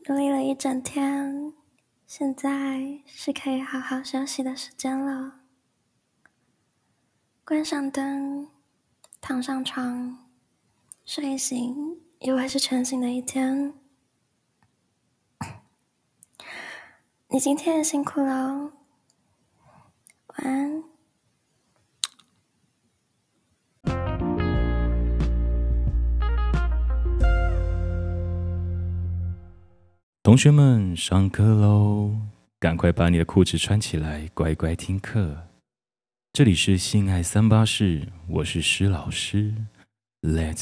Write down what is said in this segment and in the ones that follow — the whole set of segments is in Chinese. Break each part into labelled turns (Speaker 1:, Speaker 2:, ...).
Speaker 1: 努力了一整天，现在是可以好好休息的时间了。关上灯，躺上床，睡醒又会是全新的一天。你今天也辛苦了，晚安。
Speaker 2: 同学们，上课喽！赶快把你的裤子穿起来，乖乖听课。这里是性爱384室，我是施老师。Let's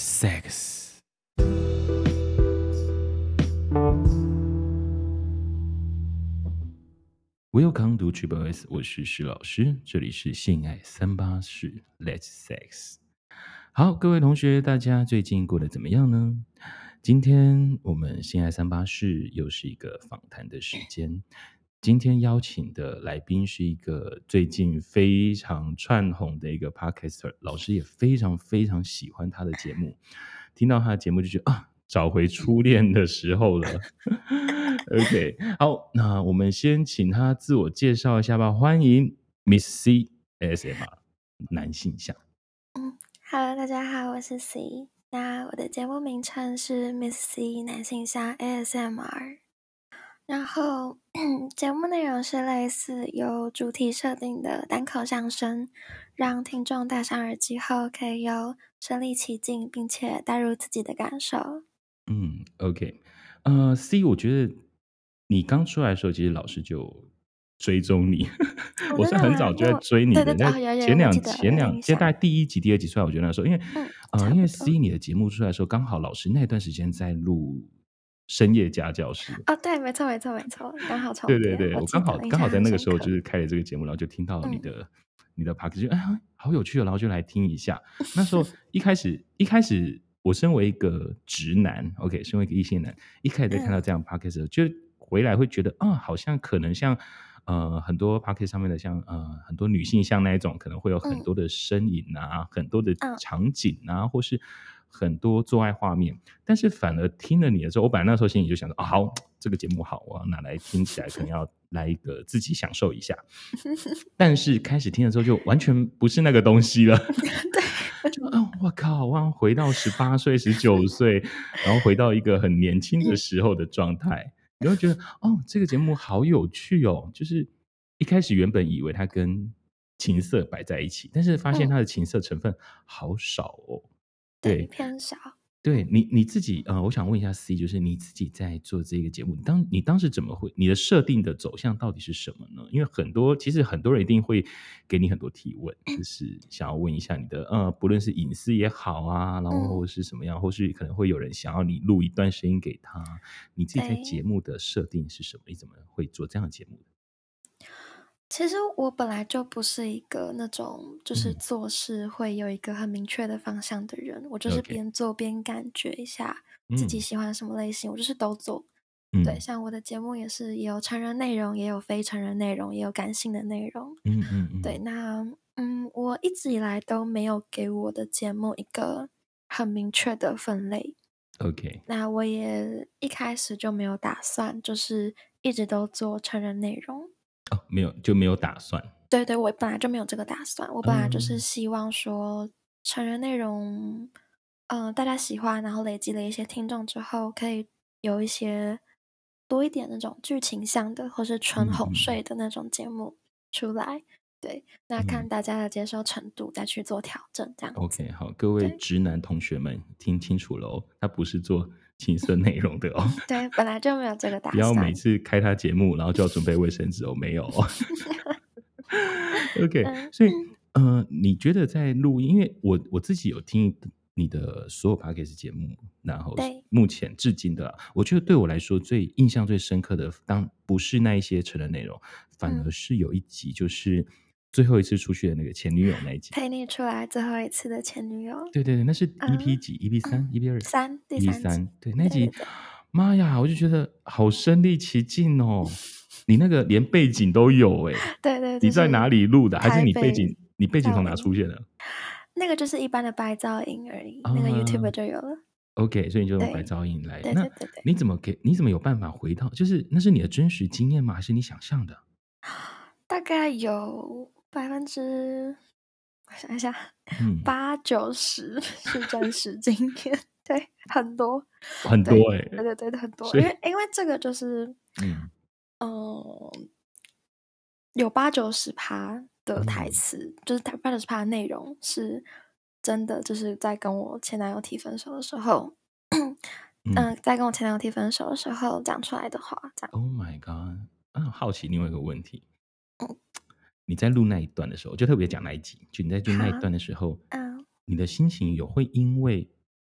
Speaker 2: sex。Welcome to Triple S， 我是施老师，这里是性爱384室 Let's sex。好，各位同学，大家最近过得怎么样呢？今天我们性爱384室又是一个访谈的时间。今天邀请的来宾是一个最近非常窜红的一个 podcaster， 老师也非常非常喜欢他的节目，听到他的节目就觉得找回初恋的时候了。OK， 好，那我们先请他自我介绍一下吧。欢迎 Miss C ASMR 男性向。
Speaker 1: Hello， 大家好，我是 C。那我的节目名称是 Miss C 男性向 ASMR。然后节目内容是类似有主题设定的单口相声，让听众戴上耳机后可以有身临其境，并且带入自己的感受。
Speaker 2: OK， C， 我觉得你刚出来的时候，其实老师就追踪你，我是很早就在追你的。
Speaker 1: 对，
Speaker 2: 那前
Speaker 1: 我记得
Speaker 2: 其实大概第1集、第2集出来，我觉得那时候，因为 C 你的节目出来的时候，刚好老师那段时间在录深夜家教室。
Speaker 1: 对，没错，刚好重叠。
Speaker 2: 对，我刚好在那个时候就是开了这个节目，然后就听到你的podcast，就好有趣哦，然后就来听一下。那时候一开始我身为一个直男 ，OK， 身为一个异性男，一开始在看到这样 podcast，就回来会觉得好像可能像很多 podcast 上面的像很多女性像那一种，可能会有很多的身影啊，很多的场景啊，或是很多做爱画面。但是反而听了你的时候，我本来那时候心里就想说好，这个节目好，我要拿来听起来，可能要来一个自己享受一下。但是开始听的时候，就完全不是那个东西了。
Speaker 1: 对，
Speaker 2: 就我靠，我好像回到18岁、19岁，然后回到一个很年轻的时候的状态。你会觉得这个节目好有趣哦！就是一开始原本以为它跟情色摆在一起，但是发现它的情色成分好少哦。
Speaker 1: 对，偏少。
Speaker 2: 对，你自己我想问一下 C， 就是你自己在做这个节目，你当时怎么会，你的设定的走向到底是什么呢？因为其实很多人一定会给你很多提问，就是想要问一下你的不论是隐私也好啊，然后或是什么样，或是可能会有人想要你录一段声音给他，你自己在节目的设定是什么？你怎么会做这样的节目的？
Speaker 1: 其实我本来就不是一个那种就是做事会有一个很明确的方向的人，我就是边做边感觉一下自己喜欢什么类型，我就是都做。对，像我的节目也有成人内容，也有非成人内容，也有感性的内容。对，那我一直以来都没有给我的节目一个很明确的分类。
Speaker 2: OK，
Speaker 1: 那我也一开始就没有打算，就是一直都做成人内容。
Speaker 2: 没有打算。
Speaker 1: 对，我本来就没有这个打算，我本来就是希望说成人内容，大家喜欢，然后累积了一些听众之后，可以有一些多一点那种剧情向的，或是纯哄睡的那种节目出来。对，那看大家的接受程度，再去做调整，这样子。
Speaker 2: OK， 好，各位直男同学们听清楚了哦，他不是做情色内容的哦。
Speaker 1: 对，本来就没有这个打算。
Speaker 2: 不要每次开他节目，然后就要准备卫生纸哦，没有哦。OK， 所以你觉得在录音，因为我自己有听你的所有 podcast 节目，然后目前至今的我觉得对我来说印象最深刻的，不是那一些成人内容，反而是有一集就是最后一次出去的那个前女友那一集，
Speaker 1: 陪你出来最后一次的前女友。
Speaker 2: 对，那是 EP 几？EP 3、EP 2？
Speaker 1: 第三集。
Speaker 2: 对，那集，妈呀，我就觉得好身临其境哦。你那个连背景都有
Speaker 1: 对，
Speaker 2: 你在哪里录的？还是你背景从哪出现的？
Speaker 1: 那个就是一般的白噪音而已，那个 YouTube 就有了。
Speaker 2: OK，所以你就用白
Speaker 1: 对，
Speaker 2: 噪音来。
Speaker 1: 对
Speaker 2: 那
Speaker 1: 对对对。
Speaker 2: 你怎么有办法回到就是那是你的真实经验吗？还是你想象的？
Speaker 1: 大概有我想一下
Speaker 2: 嗯，
Speaker 1: 80-90是真实经验，对，很多，对，
Speaker 2: 很多
Speaker 1: 对对对，很多。
Speaker 2: 所以
Speaker 1: 因为这个就是，
Speaker 2: 嗯
Speaker 1: 嗯，有80-90%的台
Speaker 2: 嗯
Speaker 1: 词，就是80%的内容是真的，就是在跟我前男友提分手的时候，
Speaker 2: 嗯
Speaker 1: 在跟我前男友提分手的时候讲出来的话，这样。
Speaker 2: ，Oh my god！好奇另外一个问题，你在录那一段的时候，就特别讲那一集，就你在录那一
Speaker 1: 好，
Speaker 2: 段的时候，
Speaker 1: 嗯。
Speaker 2: 你的心情会因为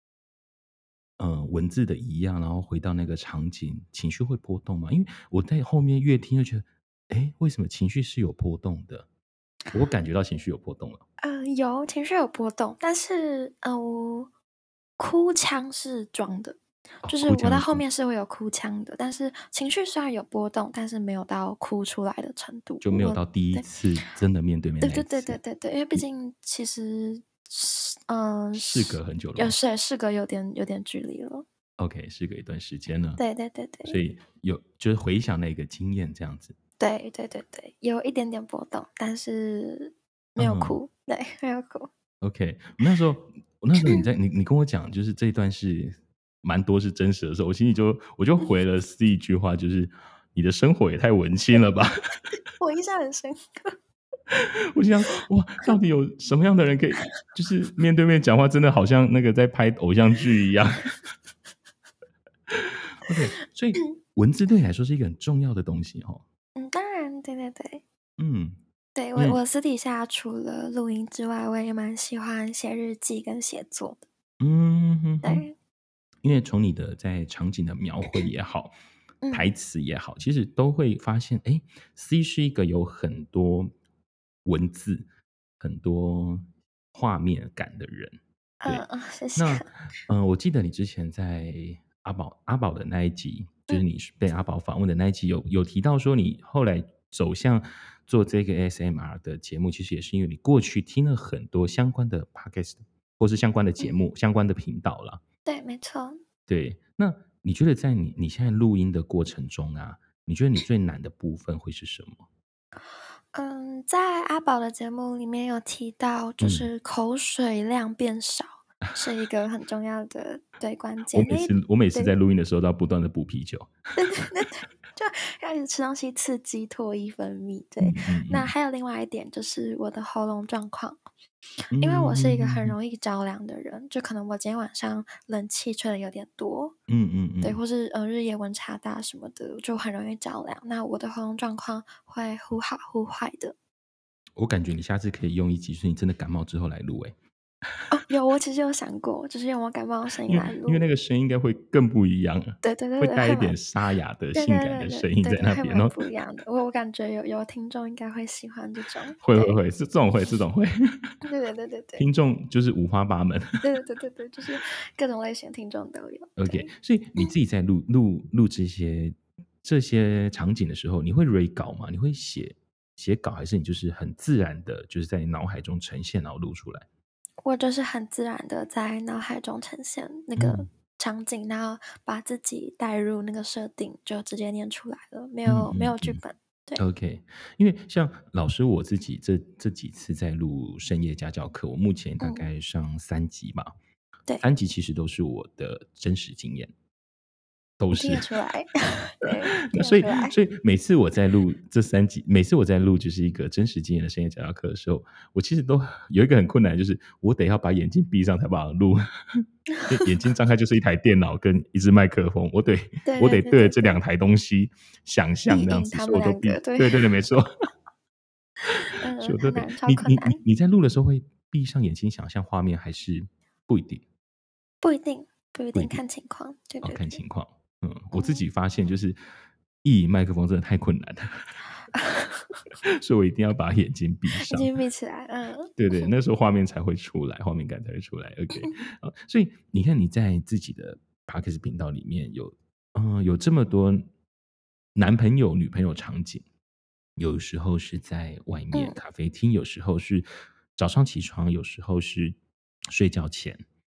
Speaker 2: 文字的一样，然后回到那个场景，情绪会波动吗？因为我在后面越听就觉得，哎，为什么情绪是有波动的？我感觉到情绪有波动了。
Speaker 1: 有情绪有波动，但是我哭腔是装的，
Speaker 2: 哦，
Speaker 1: 就是我到后
Speaker 2: 哭腔是装
Speaker 1: 面是会有哭腔的，但是情绪虽然有波动，但是没有到哭出来的程度。
Speaker 2: 就没有到第一
Speaker 1: 对
Speaker 2: 次真的面对面
Speaker 1: 对对对
Speaker 2: 那一次，
Speaker 1: 对对对，因为毕竟其实
Speaker 2: 事隔很久了吗
Speaker 1: 事隔有点距离了。
Speaker 2: ？OK，事隔一段时间了，
Speaker 1: 对对对对
Speaker 2: 所以就是回想那个经验这样子。
Speaker 1: 对对对对，有一点点波动，但是没有
Speaker 2: 嗯
Speaker 1: 哭，对，没有哭。
Speaker 2: ，OK，我那时候你跟我讲，就是这一段是蛮多是真实的时候，我心里我就回了 C 一句话，就是你的生活也太文青了吧。
Speaker 1: 我印象很深刻。
Speaker 2: 我想，哇，到底有什么样的人可以，就是面对面讲话，真的好像那个在拍偶像剧一样。OK，所以文字对你来说是一个很重要的东西哦。
Speaker 1: 当然，对对对。
Speaker 2: 嗯，
Speaker 1: 对，
Speaker 2: 因为
Speaker 1: 我私底下除了录音之外，我也蛮喜欢写日记跟写作的。
Speaker 2: 嗯哼哼，
Speaker 1: 对，
Speaker 2: 因为从你的在场景的描绘也好，台
Speaker 1: 嗯，
Speaker 2: 词也好，其实都会发现，哎，C 是一个有很多文字、很多画面感的人。对，
Speaker 1: 谢谢。
Speaker 2: 那我记得你之前在阿宝的那一集，就是
Speaker 1: 嗯
Speaker 2: 你是被阿宝访问的那一集，有提到说你后来走向做这个 ASMR 的节目，其实也是因为你过去听了很多相关的 podcast 或是相关的节
Speaker 1: 嗯，
Speaker 2: 目、相关的频道啦。
Speaker 1: 对，没错。
Speaker 2: 对，那你觉得在你现在录音的过程中啊，你觉得你最难的部分会是什么？
Speaker 1: 在阿宝的节目里面有提到，就
Speaker 2: 嗯。
Speaker 1: 是口水量变少是一个很重要的关键。
Speaker 2: 我每次在
Speaker 1: 对
Speaker 2: 录音的时候都要不断的补啤酒。
Speaker 1: 对对对对，就让你吃东西刺激唾液分泌。对，
Speaker 2: 嗯嗯嗯。
Speaker 1: 那还有另外一点就是我的喉咙状况。因为我
Speaker 2: 嗯
Speaker 1: 是一个很
Speaker 2: 嗯嗯
Speaker 1: 容易着凉的人，就可能我今天晚上冷气吹的有点多，
Speaker 2: 嗯嗯
Speaker 1: 对，
Speaker 2: 嗯。
Speaker 1: 或是日夜温差大什么的，就很容易着凉。那我的喉咙状况会忽好忽坏的。
Speaker 2: 我感觉你下次可以用一集是你真的感冒之后来录欸。
Speaker 1: 哦，我其实有想过，就是用我感冒的声音
Speaker 2: 因为因为那
Speaker 1: 来录。
Speaker 2: 个声音应该会更不一样啊，
Speaker 1: 对对对对，
Speaker 2: 会带一点沙哑的
Speaker 1: 对
Speaker 2: 性
Speaker 1: 对对对
Speaker 2: 感的声音
Speaker 1: 对对，
Speaker 2: 在那边，然
Speaker 1: 会蛮
Speaker 2: 后
Speaker 1: 不一样的。我感觉有听众应该会喜欢这种。对，
Speaker 2: 会会会，是这种会这种会，
Speaker 1: 对对对对对
Speaker 2: 听众就是五花八门。
Speaker 1: 对对对对对，就是各种类型的听众都有。
Speaker 2: OK，
Speaker 1: 对。
Speaker 2: 所以你自己在录这些场景的时候，你会 re 稿吗？你会写稿，还是你就是很自然的，就是在脑海中呈现，然后录出来？
Speaker 1: 我就是很自然的在脑海中呈现那个
Speaker 2: 嗯
Speaker 1: 场景，然后把自己带入那个设定，就直接念出来了，没
Speaker 2: 嗯
Speaker 1: 有没
Speaker 2: 嗯嗯
Speaker 1: 有剧本。对，
Speaker 2: ，OK。因为像老师我自己这几次在录深夜家教课，我目前大
Speaker 1: 嗯，
Speaker 2: 概上3集吧，
Speaker 1: 对，
Speaker 2: 3集其实都是我的真实经验。都
Speaker 1: 你听
Speaker 2: 是。
Speaker 1: 得出来。对，
Speaker 2: 那
Speaker 1: 听得出来。
Speaker 2: 所以每次我在录这3集，每次我在录就是一个真实经验的深夜家教课的时候，我其实都有一个很困难，就是我得要把眼睛闭上才把它录。因为眼睛张开就是一台电脑跟一支麦克风，我得
Speaker 1: 对对对
Speaker 2: 我得对着
Speaker 1: 对对，
Speaker 2: 这两台东西想象
Speaker 1: 意
Speaker 2: 那样子，
Speaker 1: 淫他们
Speaker 2: 所以我都闭。
Speaker 1: 两个，对。
Speaker 2: 对对对，没错。所以我都得
Speaker 1: 很难，超
Speaker 2: 你你
Speaker 1: 困难。
Speaker 2: 你你在录的时候会闭上眼睛想象画面，还是不一定？
Speaker 1: 不一定，不一定，
Speaker 2: 不一定。
Speaker 1: 看情况。对
Speaker 2: 哦，
Speaker 1: 对对。
Speaker 2: 看情况。我自
Speaker 1: 嗯。
Speaker 2: 己发现就是意淫麦克风真的太困难了。所以我一定要把眼睛闭
Speaker 1: 眼
Speaker 2: 上。
Speaker 1: 睛闭起来。
Speaker 2: 对对，那时候画面才会出来，画面感才会出来。OK，所以你看你在自己的 Podcast 频道里面有这么多男朋友、女朋友场景，有时候是在外面
Speaker 1: 嗯
Speaker 2: 咖啡厅，有时候是早上起床，有时候是睡觉前。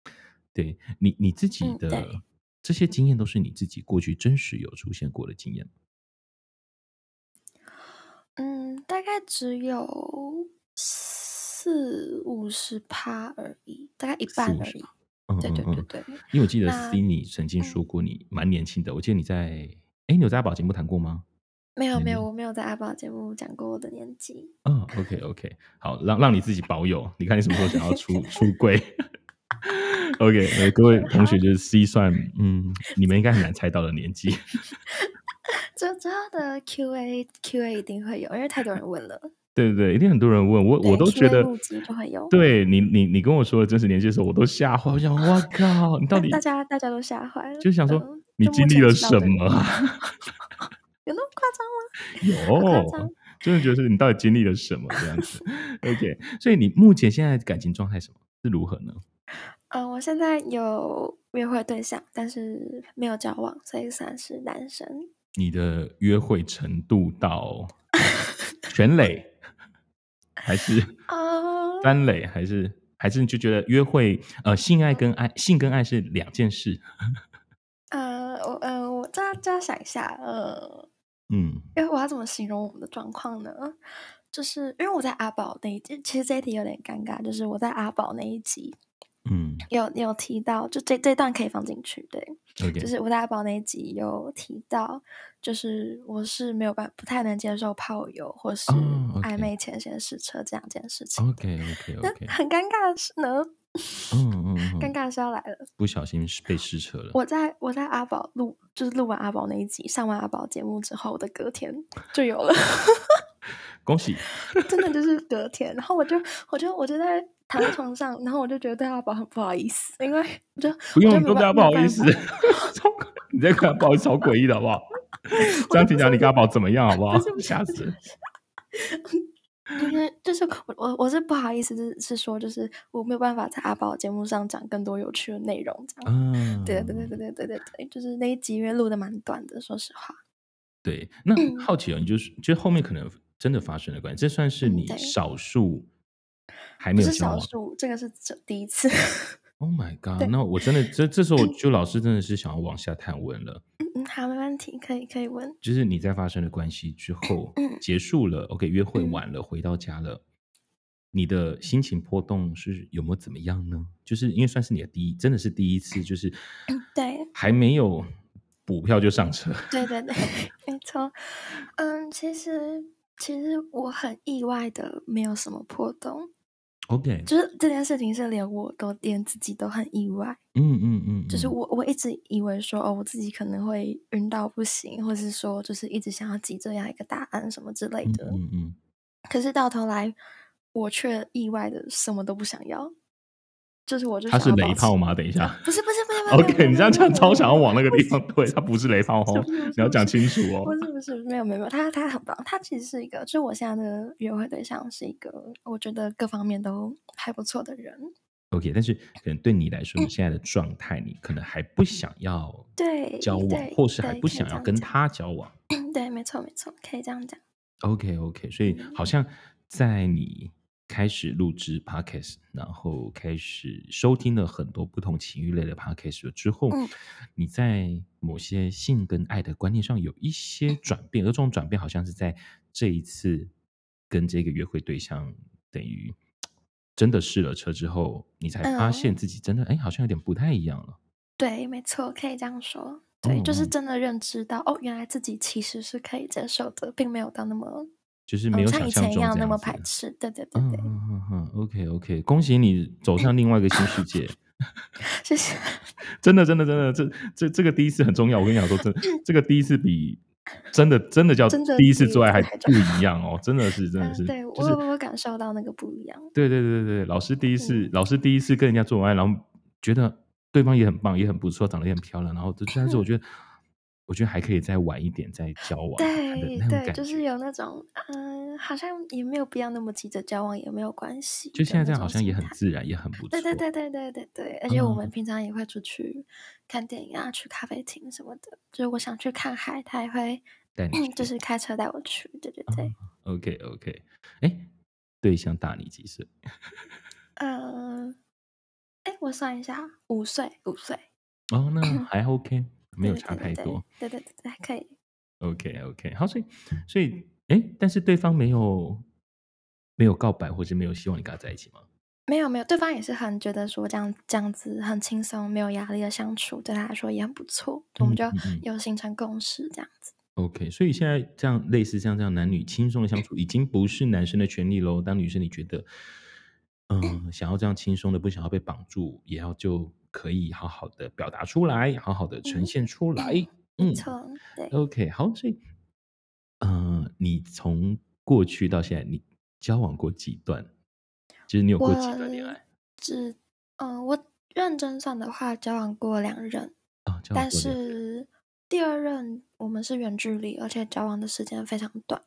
Speaker 2: 对，你自己的
Speaker 1: 对，
Speaker 2: 这些经验都是你自己过去真实有出现过的经验吗？
Speaker 1: 大概只有40-50%而已，大概一
Speaker 2: 四
Speaker 1: 半而已。
Speaker 2: 五十吧。嗯
Speaker 1: 对
Speaker 2: 嗯嗯，
Speaker 1: 对对对，
Speaker 2: 因为我记得
Speaker 1: 那
Speaker 2: C 你曾经说
Speaker 1: 嗯，
Speaker 2: 过你蛮年轻的，我记得你在你有在阿宝节目谈过吗？
Speaker 1: 没有没有，
Speaker 2: 年龄？
Speaker 1: 我没有在阿宝节目讲过我的年纪。
Speaker 2: 嗯，OK OK，好，让你自己保有，你看你什么时候想要出柜？OK，各位同
Speaker 1: 好，
Speaker 2: 学就是 C 算，你们应该很难猜到的年纪。
Speaker 1: 之后的 Q&A 一定会有，因为太多人问了。
Speaker 2: 对对对，一定很多人问我
Speaker 1: 对
Speaker 2: 都觉
Speaker 1: ，Q&A
Speaker 2: 得，
Speaker 1: 募集就会有。
Speaker 2: 对你跟我说的真实年纪的时候，我都吓坏，我想，哇靠，你到
Speaker 1: 大大
Speaker 2: 底
Speaker 1: 家大家都吓坏了，
Speaker 2: 就想说你
Speaker 1: 就目
Speaker 2: 经历了
Speaker 1: 前知道的人，
Speaker 2: 什么啊？
Speaker 1: 有那么夸张吗？好夸
Speaker 2: 有，
Speaker 1: 张。
Speaker 2: 真的觉得你到底经历了什么这样子？OK，所以你目前现在的感情状态是如何呢？
Speaker 1: 我现在有约会对象，但是没有交往，所以算是单身。
Speaker 2: 你的约会程度到全垒，还是
Speaker 1: 啊，
Speaker 2: 三垒，还是你就觉得约会性跟爱是两件事？
Speaker 1: 我这样想一下，
Speaker 2: 嗯
Speaker 1: 因为我要怎么形容我们的状况呢？就是因为我在阿宝那一集，其实这一题有点尴尬，就是我在阿宝那一集
Speaker 2: 嗯
Speaker 1: 有提到，就这段可以放进去，对，就
Speaker 2: ，OK，
Speaker 1: 是我在阿宝那一集有提到，就是我是没有不太能接受炮友或是
Speaker 2: 哦
Speaker 1: 暧
Speaker 2: ，OK，OK，OK，
Speaker 1: 昧前先试车这两件事情的。
Speaker 2: OK OK
Speaker 1: 那
Speaker 2: OK，
Speaker 1: 很尴尬的是呢，尴
Speaker 2: 嗯，
Speaker 1: 尬的是要来了。
Speaker 2: 不小心被试车了，
Speaker 1: 我在阿宝录完阿宝那一集，上完阿宝节目之后的隔天就有了。
Speaker 2: 恭喜！
Speaker 1: 真的就是隔天，然后我就在躺在床上，然后我就觉得对阿宝很不好意思，因为
Speaker 2: 不用，
Speaker 1: 我就
Speaker 2: 你都对他不
Speaker 1: 没有
Speaker 2: 好意思，
Speaker 1: 办法。
Speaker 2: 你在跟他不好意思，超诡异的好不好？
Speaker 1: 我就不是
Speaker 2: 这样听起来你跟他宝怎么样好不好？
Speaker 1: 不是不是不是，
Speaker 2: 吓死人！
Speaker 1: 就是我是不好意思，是说就是我没有办法在阿宝节目上讲更多有趣的内容，这样。对对对
Speaker 2: 嗯，
Speaker 1: 对对对对对，就是那一集因为录的蛮短的，说实话。
Speaker 2: 对。那好奇哦，你就后面可能真的发生了关系，这算是
Speaker 1: 嗯，
Speaker 2: 你
Speaker 1: 对，
Speaker 2: 少数还没
Speaker 1: 不是
Speaker 2: 有交往。
Speaker 1: 少数，这个是第一次。
Speaker 2: Oh my god！
Speaker 1: 对，
Speaker 2: 那我真的这时候就老师真的是想要往下探问了，
Speaker 1: 好，没问题，可以问。
Speaker 2: 就是你在发生了关系之后
Speaker 1: 嗯
Speaker 2: 结束了，OK，约会
Speaker 1: 嗯
Speaker 2: 完了，回到家了，你的心情波动是有没有怎么样呢？就是因为算是你的真的是第一次，就是
Speaker 1: 对。
Speaker 2: 还没有补票就上车。
Speaker 1: 对对对，没错。其实我很意外的，没有什么破洞。
Speaker 2: OK，
Speaker 1: 就是这件事情是连自己都很意外。就是
Speaker 2: 嗯，
Speaker 1: 我一直以为说，我自己可能会晕到不行，或是说就是一直想要急着要一个答案什么之类
Speaker 2: 嗯
Speaker 1: 的。
Speaker 2: 嗯嗯，
Speaker 1: 可是到头来，我却意外的什么都不想要，就是我就
Speaker 2: 他是
Speaker 1: 想要保持
Speaker 2: 雷炮吗？等一下
Speaker 1: 不是，
Speaker 2: ，OK，你这样讲超想要往那个
Speaker 1: 不是
Speaker 2: 地方推，他不是雷炮哦，你要讲清楚哦。
Speaker 1: 不是，没有，他很棒，他其实是一个，就我现在的约会对象是一个，我觉得各方面都还不错的人。
Speaker 2: OK，但是可能对你来说，你现在的状态，你可能还不想要交往，或是还
Speaker 1: 对，
Speaker 2: 不
Speaker 1: 可以
Speaker 2: 想要跟
Speaker 1: 这样讲。
Speaker 2: 他交往。
Speaker 1: 对，没错，可以这样讲。
Speaker 2: OK，所以好像在你开始录制 Podcast，然后开始收听了很多不同情欲类的 Podcast 了之后，
Speaker 1: 嗯
Speaker 2: 你在某些性跟爱的观念上有一些转变，而这种转变好像是在这一次跟这个约会对象等于真的试了车之后，你才发现
Speaker 1: 嗯，
Speaker 2: 自己真的好像有点不太一样了。
Speaker 1: 对，没错，可以这样说。对，就是
Speaker 2: 嗯，
Speaker 1: 真的认知到，原来自己其实是可以接受的，并没有到那么，
Speaker 2: 就是没有
Speaker 1: 像以
Speaker 2: 想象
Speaker 1: 前一样那么
Speaker 2: 中这样子。
Speaker 1: 排斥。对对对对，
Speaker 2: OK，恭喜你走向另外一个新世界。
Speaker 1: 谢谢。
Speaker 2: 真的，这个第一次很重要。我跟你讲说，这个第一次比真的叫
Speaker 1: 真的
Speaker 2: 第一次
Speaker 1: 第一
Speaker 2: 做爱还
Speaker 1: 次还重要。
Speaker 2: 不一样哦，真的是，
Speaker 1: 对，
Speaker 2: 就是
Speaker 1: 我感受到那个不一样。
Speaker 2: 对，老师第一次
Speaker 1: 嗯
Speaker 2: 跟人家做完爱，然后觉得对方也很棒，也很不错，长得也很漂亮，然后但是我觉得还可以再晚一点再交往看看的那种
Speaker 1: 对，就是
Speaker 2: 感觉。
Speaker 1: 有那种，好像也没有必要那么急着交往，也没有关系
Speaker 2: 就现在这
Speaker 1: 的那
Speaker 2: 样好像也
Speaker 1: 种心态。
Speaker 2: 很自然，也很不错。
Speaker 1: 对，而且我们
Speaker 2: 嗯，
Speaker 1: 平常也会出去看电影啊，去咖啡厅什么的。就是我想去看海，他也会
Speaker 2: 带你
Speaker 1: 就
Speaker 2: 去。
Speaker 1: 是开车带我去。对对
Speaker 2: 嗯
Speaker 1: 对，
Speaker 2: OK，对象大你几岁？
Speaker 1: 呃， 我算一下，5岁。
Speaker 2: 哦，那还 OK， 没有差太多。
Speaker 1: 对，还可以。
Speaker 2: OK， 好，所以，但是对方没有告白，或是没有希望你跟他在一起吗？
Speaker 1: 没有，对方也是很觉得说这样子很轻松，没有压力的相处，对他来说也很不错，我们就有形成共识这样子。
Speaker 2: OK， 所以现在这样类似像这样男女轻松的相处，已经不是男生的权利咯。当女生你觉得，想要这样轻松的，不想要被绑住，也要就可以好好的表达出来，好好的呈现出来。
Speaker 1: 没错，对。
Speaker 2: OK， 好，所以，你从过去到现在，你交往过几段？就是你有过几段恋爱？
Speaker 1: 我认真算的话，交往过2任，但是第2任我们是远距离，而且交往的时间非常短。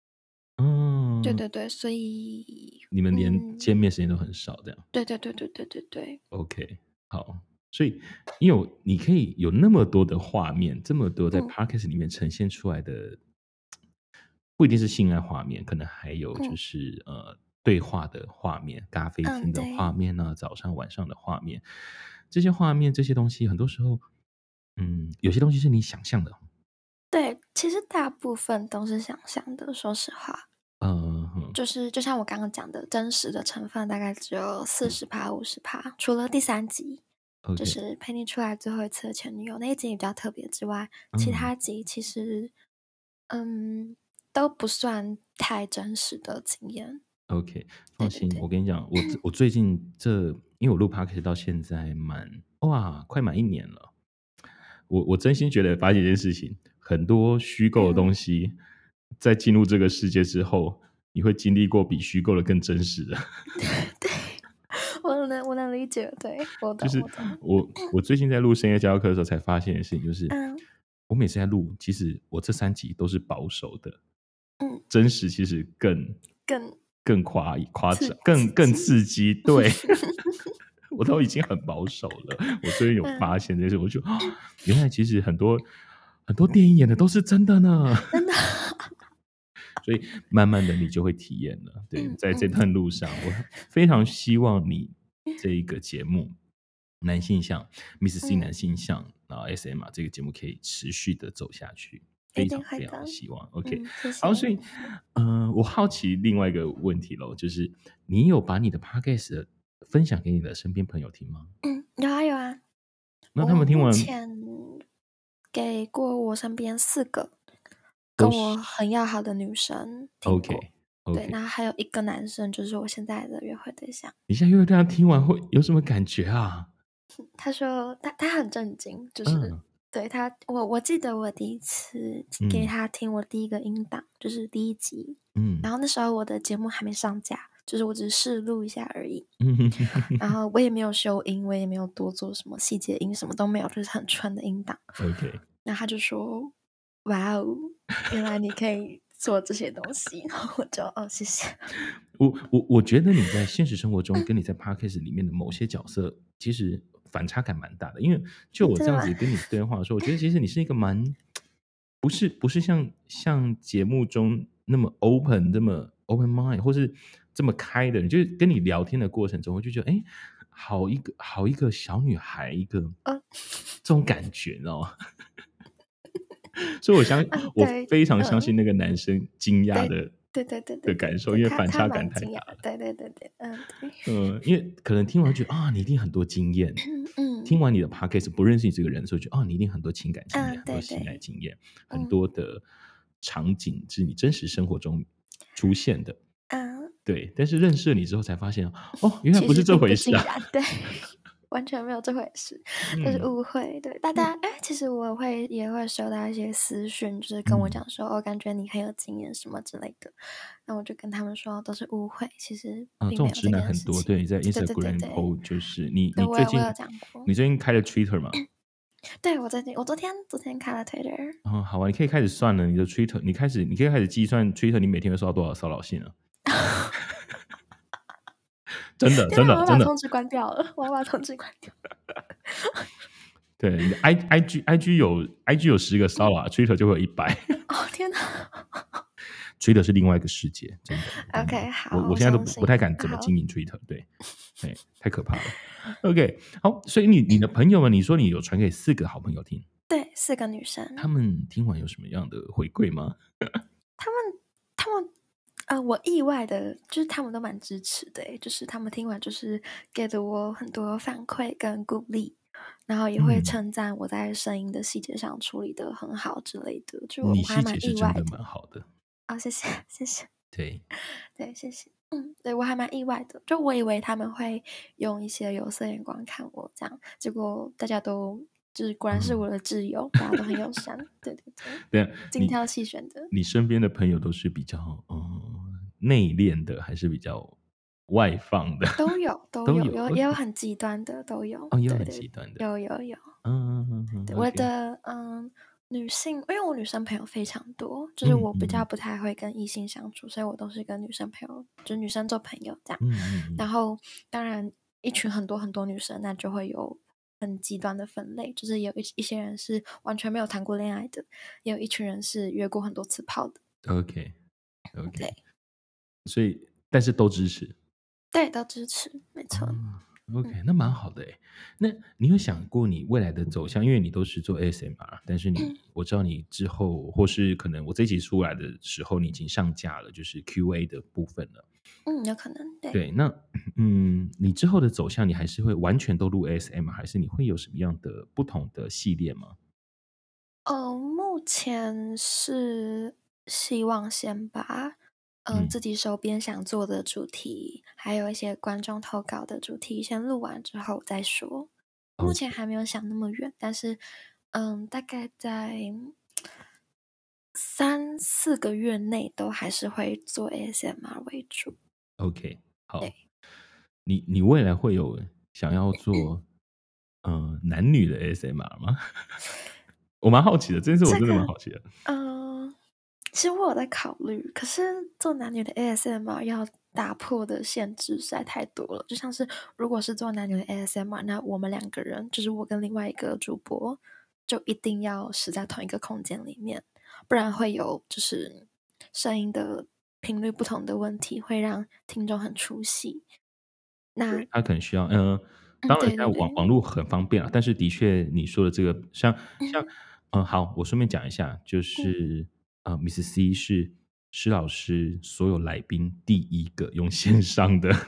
Speaker 1: 对，所以
Speaker 2: 你们连见面时间都很少，这样。
Speaker 1: 对。
Speaker 2: OK， 好，所以你可以有那么多的画面，这么多在 Podcast 里面呈现出来的，不一定是性爱画面，可能还有就是对话的画面，咖啡厅的画面啊，早上晚上的画面，这些画面这些东西，很多时候，有些东西是你想象的。
Speaker 1: 对，其实大部分都是想象的，说实话。就像我刚刚讲的，真实的成分大概只有40%、50%，除了第3集，就是陪你出来最后一次的前女友那一集比较特别之外，其他集其实都不算太真实的经验。
Speaker 2: OK， 放心，我跟你讲，我最近因为我录 Podcast 到现在快满1年了，我真心觉得发现一件事情，很多虚构的东西，在进入这个世界之后，你会经历过比虚构的更真实的。
Speaker 1: 对，我能理解，对，我懂。
Speaker 2: 就是我最近在录深夜教课的时候才发现的事情，就是我每次在录，其实我这3集都是保守的，真实其实更夸张，更刺激，对。我都已经很保守了，我最近有发现这些，我就原来其实很多电影演的都是真的呢，
Speaker 1: 真的。
Speaker 2: 所以慢慢的你就会体验了。对，在这段路上，我非常希望你这一个节目男性向 Miss C 男性向，然后 SM 这个节目可以持续的走下去，非常非常希望。OK， 好，所以我好奇另外一个问题咯，就是你有把你的 Podcast 分享给你的身边朋友听吗？
Speaker 1: 有啊。
Speaker 2: 那他们听完，
Speaker 1: 我目前给过我身边4个跟我很要好的女生听过。对，那还有1个男生，就是我现在的约会对象。
Speaker 2: 你现在约会对象听完会有什么感觉啊？
Speaker 1: 他说他很震惊，就是对他，我记得我第一次给他听我第1个音档，就是第1集，然后那时候我的节目还没上架，就是我只是试录一下而已，然后我也没有修音，我也没有多做什么细节音，什么都没有，就是很纯的音档。
Speaker 2: OK，
Speaker 1: 然后他就说：“哇哦，原来你可以做这些东西。”然后我就谢谢。
Speaker 2: 我觉得你在现实生活中跟你在 Podcast 里面的某些角色，其实反差感蛮大的。因为就我这样子跟你对话的时候，我觉得其实你是一个不是像节目中那么 open 这么 open mind 或是这么开的人，就是跟你聊天的过程中，我就觉得好一个小女孩，一个这种感觉，你知道吗？所以我非常相信那个男生惊讶的的感受，因为反差感太大了。
Speaker 1: 对，
Speaker 2: 因为可能听完觉得你一定很多经验，听完你的 podcast 不认识你这个人的时候，觉得你一定很多情感经验，很多性爱经验，很多的场景是你真实生活中出现的。对，但是认识了你之后才发现，原来不是这回事啊。
Speaker 1: 对。完全没有这回事，就是误会。对，大家其实我也会收到一些私讯，就是跟我讲说，感觉你很有经验什么之类的。那我就跟他们说，都是误会，其实并没有
Speaker 2: 这种直男很多。对，在 Instagram po 就是你最近你最近开了 Twitter 吗？
Speaker 1: 对，我昨天开了 Twitter。
Speaker 2: 好啊，你可以开始算了，你的 Twitter，你可以开始计算 Twitter 你每天会收到多少骚扰信了。真的，
Speaker 1: 我要把通知关掉了，
Speaker 2: 对，IG 有10个骚扰，Twitter 就会有100。
Speaker 1: 天哪！
Speaker 2: Twitter 是另外一个世界，真的。
Speaker 1: OK，好，
Speaker 2: 我现在都
Speaker 1: 相信
Speaker 2: 不太敢怎么经营 Twitter，对，太可怕了。OK， 好，所以你的朋友们，你说你有传给4个好朋友听，
Speaker 1: 对，4个女生，
Speaker 2: 他们听完有什么样的回馈吗？
Speaker 1: 他们我意外的就是他们都蛮支持的欸，就是他们听完就是给了我很多反馈跟鼓励，然后也会称赞我在声音的细节上处理得很好之类的，就我还蛮
Speaker 2: 你细节是
Speaker 1: 意外的。
Speaker 2: 真的蛮好的，
Speaker 1: 谢谢谢谢，
Speaker 2: 对，
Speaker 1: 对，谢谢。对，我还蛮意外的，就我以为他们会用一些有色眼光看我这样，结果大家都就是果然是我的挚友，大家都很友善，对对对，
Speaker 2: 对啊，
Speaker 1: 精挑细选的。
Speaker 2: 你身边的朋友都是比较内敛的，还是比较外放的？
Speaker 1: 都有都
Speaker 2: 都
Speaker 1: 有，
Speaker 2: 有
Speaker 1: 也有很极端的，都有。
Speaker 2: 也有很
Speaker 1: 对对，
Speaker 2: 极端的。
Speaker 1: 有。对，我
Speaker 2: OK，
Speaker 1: 的女性，因为我女生朋友非常多，就是
Speaker 2: 嗯
Speaker 1: 我比较不太会跟异性相处，所以我都是跟女生朋友，就是女生做朋友这样。然后当然一群很多很多女生，那就会有很极端的分类，就是有一些人是完全没有谈过恋爱的，也有一群人是约过很多次炮的。
Speaker 2: OK，
Speaker 1: 对
Speaker 2: 所以但是都支持。
Speaker 1: 对，都支持，没错。
Speaker 2: OK，那蛮好的诶。那你有想过你未来的走向？因为你都是做 ASMR，但是我知道你之后，或是可能我这集出来的时候，你已经上架了，就是 QA 的部分了。
Speaker 1: 有可能，对。
Speaker 2: 对，那你之后的走向，你还是会完全都录 ASMR，还是你会有什么样的不同的系列吗？
Speaker 1: 目前是希望先把自己手边想做的主题，还有一些观众投稿的主题先录完之后再说。目前还没有想那么远，但是大概在3-4个月内都还是会做 ASMR 为主。
Speaker 2: OK，好，
Speaker 1: 对，
Speaker 2: 你未来会有想要做男女的 ASMR 吗？我蛮好奇的，这件事我真的蛮好奇的。
Speaker 1: 其实我有在考虑，可是做男女的 ASMR 要打破的限制实在太多了。就像是如果是做男女的 ASMR，那我们2个人，就是我跟另外一个主播，就一定要是在同一个空间里面，不然会有就是声音的频率不同的问题，会让听众很出戏。那
Speaker 2: 他可能需要当然现在
Speaker 1: 对对对，
Speaker 2: 网络很方便啊，但是的确你说的这个像好，我顺便讲一下，就是Miss C 是施老师所有来宾第一个用线上的，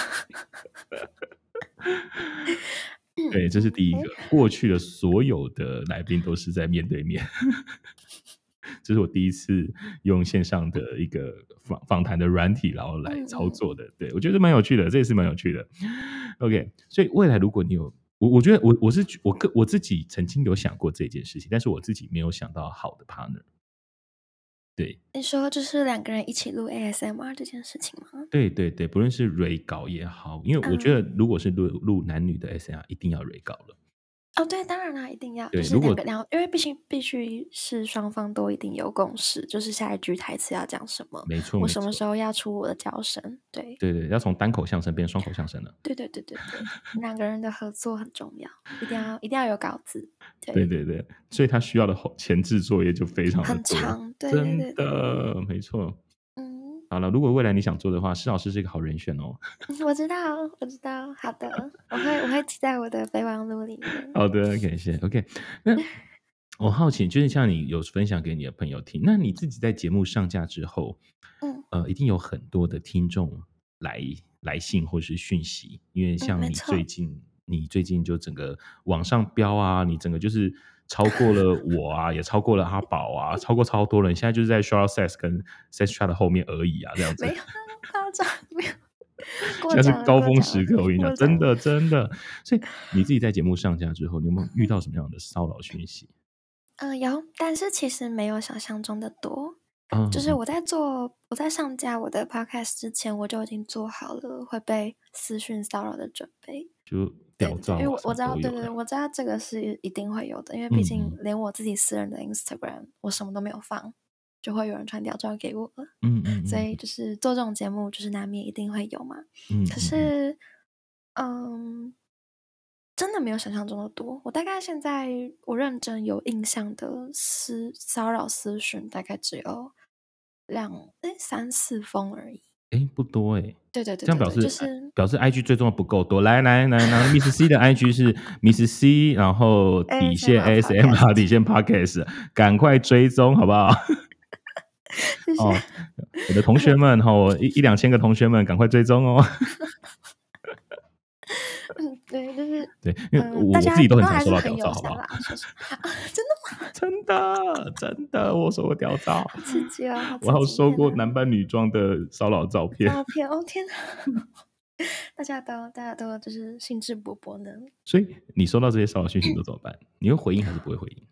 Speaker 2: 对，这是第一个。过去的所有的来宾都是在面对面，这是我第一次用线上的一个访谈的软体，然后来操作的。对，我觉得蛮有趣的，这也是蛮有趣的。OK，所以未来如果你有我觉得我自己曾经有想过这件事情，但是我自己没有想到好的 partner。对，
Speaker 1: 你说就是2个人一起录 ASMR 这件事情吗？
Speaker 2: 对对对，不论是 re 稿也好，因为我觉得如果是录男女的 ASMR，一定要 re 稿了。
Speaker 1: 对，当然啦，一定要，就
Speaker 2: 对，
Speaker 1: 是
Speaker 2: 如果
Speaker 1: 因为必须是双方都一定有共识，就是下一句台词要讲什么，
Speaker 2: 没错
Speaker 1: 我
Speaker 2: 没错，
Speaker 1: 什么时候要出我的叫声，对，
Speaker 2: 对对，要从单口相声变双口相声了。
Speaker 1: 对，2个人的合作很重要，一定要有稿子，对，
Speaker 2: 对对对，所以他需要的前置作业就非常的多，
Speaker 1: 很长，对，
Speaker 2: 真的，没错。好了，如果未来你想做的话，施老师是一个好人选哦。
Speaker 1: 我知道，好的，我会记在我的备忘录里面。
Speaker 2: 好的，感谢。OK，那我好奇，就是像你有分享给你的朋友听，那你自己在节目上架之后，一定有很多的听众来信或是讯息，因为像
Speaker 1: 没错，
Speaker 2: 你最近就整个往上飙啊，你整个就是超过了我啊，也超过了阿宝啊，超过超多人，现在就是在 Shout Sex 跟 Sex Chat 的后面而已啊，这样子。
Speaker 1: 没有那么夸张，没有，
Speaker 2: 现在是高峰
Speaker 1: 过奖了，
Speaker 2: 时刻，我跟你讲，
Speaker 1: 过奖了。
Speaker 2: 真的。所以你自己在节目上架之后，你有没有遇到什么样的骚扰讯息？
Speaker 1: 有，但是其实没有想象中的多。就是
Speaker 2: 嗯，
Speaker 1: 我在上架我的 podcast 之前，我就已经做好了会被私讯骚扰的准备。
Speaker 2: 就屌照
Speaker 1: 因为
Speaker 2: 啊，什么
Speaker 1: 我知道，
Speaker 2: 都有了。
Speaker 1: 我知道这个是一定会有的，因为毕竟
Speaker 2: 嗯
Speaker 1: 连我自己私人的 Instagram 我什么都没有放，就会有人传屌照给我了。所以就是做这种节目，就是难免一定会有嘛。可是，真的没有想象中的多。我大概现在我认真有印象的骚扰私讯，大概只有 3、4封而已。
Speaker 2: 不多
Speaker 1: 对对对
Speaker 2: 这样
Speaker 1: 对对，就是
Speaker 2: 表示 IG 追踪的不够多。来，Miss C 的 IG 是 Miss C， 然后底线 ASMR 底线 Podcast， 赶快追踪好不好？
Speaker 1: 谢谢。
Speaker 2: 我的同学们1-2千个同学们赶快追踪哦。
Speaker 1: 对，就是
Speaker 2: 对，因为我
Speaker 1: 大家
Speaker 2: 自己都很常
Speaker 1: 还是
Speaker 2: 收到屌照，好不好？
Speaker 1: 很友善啦，说实话。真的吗？
Speaker 2: 真的，我收过屌照，
Speaker 1: 好刺激哦，好刺激！
Speaker 2: 我还有收过男扮女装的骚扰照片。
Speaker 1: 哦天哪！大家都就是兴致勃勃的。
Speaker 2: 所以你收到这些骚扰讯息都怎么办？你会回应还是不会回应？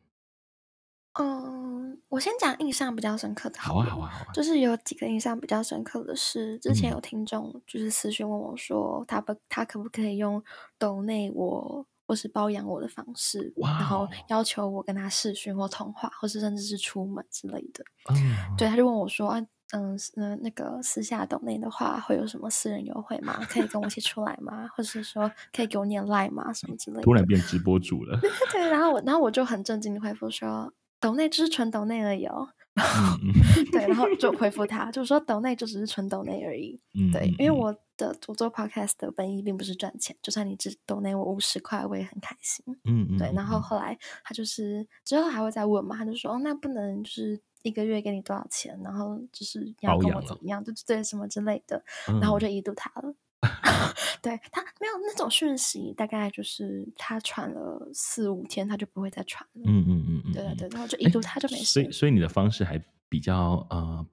Speaker 1: 我先讲印象比较深刻的
Speaker 2: 好啊。
Speaker 1: 就是有几个印象比较深刻的是，之前有听众就是私讯问我说，他可不可以用抖内我或是包养我的方式，然后要求我跟他视讯或通话，或是甚至是出门之类的。对，他就问我说那个私下抖内的话会有什么私人优惠吗？可以跟我一起出来吗？或者是说可以给我念 LINE 吗？什么之类的。
Speaker 2: 突然变直播主了。
Speaker 1: 对，然后我就很震惊的回复说，抖内就是纯抖内而已哦。对，然后就回复他，就说抖内就只是纯抖内而已。对，因为我做 podcast 的本意并不是赚钱，就算你只抖内我50块，我也很开心。对，然后后来他就是之后还会再问嘛，他就说那不能就是1个月给你多少钱，然后就是要跟我怎么样，对什么之类的。然后我就已读他了。对，他没有那种讯息，大概就是他传了4、5天，他就不会再传了。对，然后就已读他就没事。
Speaker 2: 所以你的方式还比较